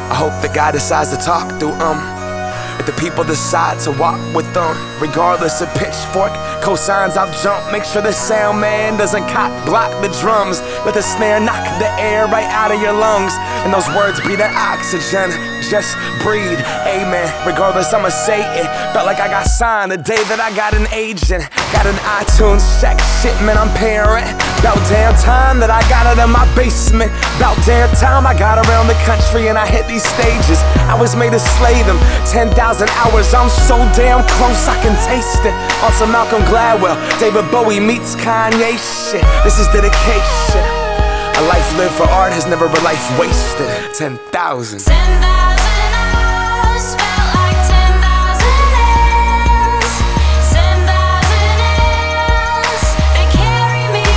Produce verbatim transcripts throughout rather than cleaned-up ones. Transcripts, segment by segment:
I hope that God decides to talk through um if the people decide to walk with them. Regardless of pitchfork, cosigns I've jumped. Make sure the sound man doesn't cock block the drums. Let the snare knock the air right out of your lungs, and those words be the oxygen. Just breathe, amen. Regardless, I'ma say it. Felt like I got signed the day that I got an agent. Got an iTunes check, shit man, I'm paying rent. About damn time that I got it in my basement. About damn time I got around the country and I hit these stages. I was made to slay them. ten thousand hours, I'm so damn close I can taste it. On some Malcolm Gladwell, David Bowie meets Kanye shit. This is dedication. A life lived for art has never a life wasted. ten thousand. ten thousand hours felt like ten thousand hands. ten thousand hands, they carry me.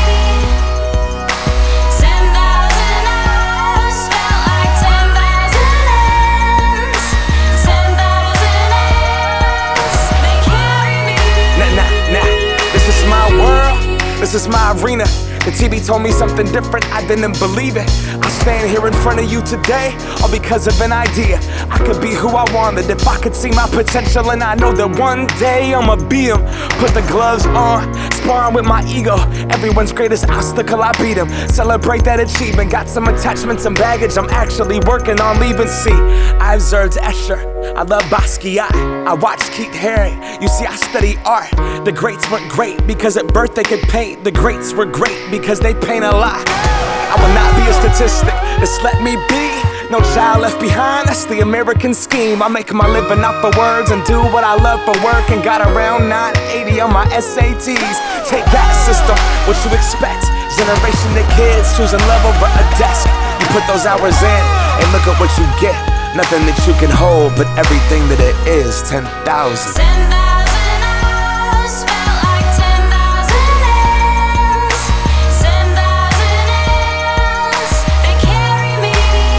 ten thousand hours felt like ten thousand hands. ten thousand hands, they carry me. Nah, nah, nah. This is my world. This is my arena. The T V told me something different, I didn't believe it. I stand here in front of you today, all because of an idea. I could be who I wanted if I could see my potential, and I know that one day I'ma be him. Put the gloves on, sparring with my ego. Everyone's greatest obstacle, I beat him. Celebrate that achievement, got some attachments and baggage I'm actually working on leaving. See, I observed Escher, I love Basquiat, I watched Keith Haring. You see, I study art. The greats weren't great because at birth they could paint. The greats were great because they paint a lot. I will not be a statistic, just let me be. No child left behind, that's the American scheme. I make my living off of words and do what I love for work, and got around nine eighty on my S A Ts. Take that system, what you expect? Generation of kids choosing love over a desk. You put those hours in and look at what you get. Nothing that you can hold, but everything that it is. ten thousand. ten thousand hours felt like ten thousand hands. ten thousand hands, they carry me.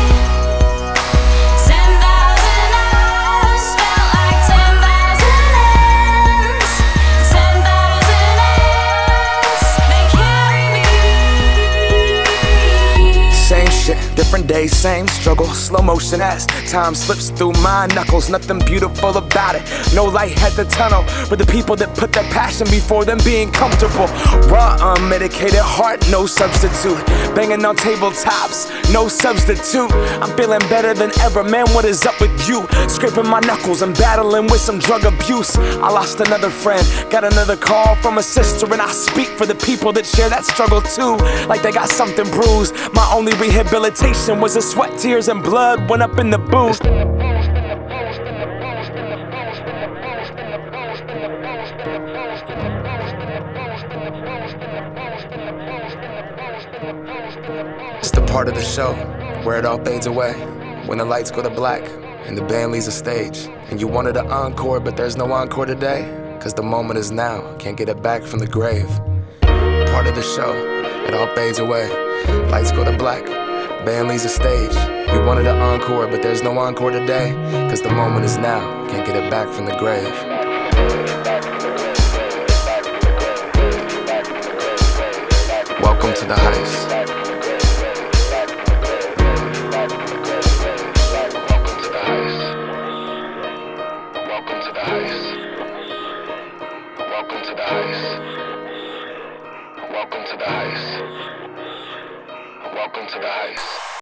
ten thousand hours felt like ten thousand hands. ten thousand hands, they carry me. Same shit, different days, same struggle. Slow motion as time slips through my knuckles. Nothing beautiful about it, no light at the tunnel. But the people that put their passion before them being comfortable. Raw, unmedicated heart, no substitute. Banging on tabletops, no substitute. I'm feeling better than ever, man, what is up with you? Scraping my knuckles and battling with some drug abuse. I lost another friend, got another call from a sister, and I speak for the people that share that struggle too. Like they got something bruised. My only rehabilitation was the sweat, tears, and blood went up in the booth. It's the part of the show where it all fades away, when the lights go to black and the band leaves the stage. And you wanted an encore, but there's no encore today, cause the moment is now, can't get it back from the grave. Part of the show, it all fades away, lights go to black, band leaves the stage. You wanted an encore, but there's no encore today, cause the moment is now, can't get it back from the grave. Welcome to the heist. Welcome to the heist. Welcome to the heist. Welcome to the heist. Welcome to the heist. Welcome to the heist.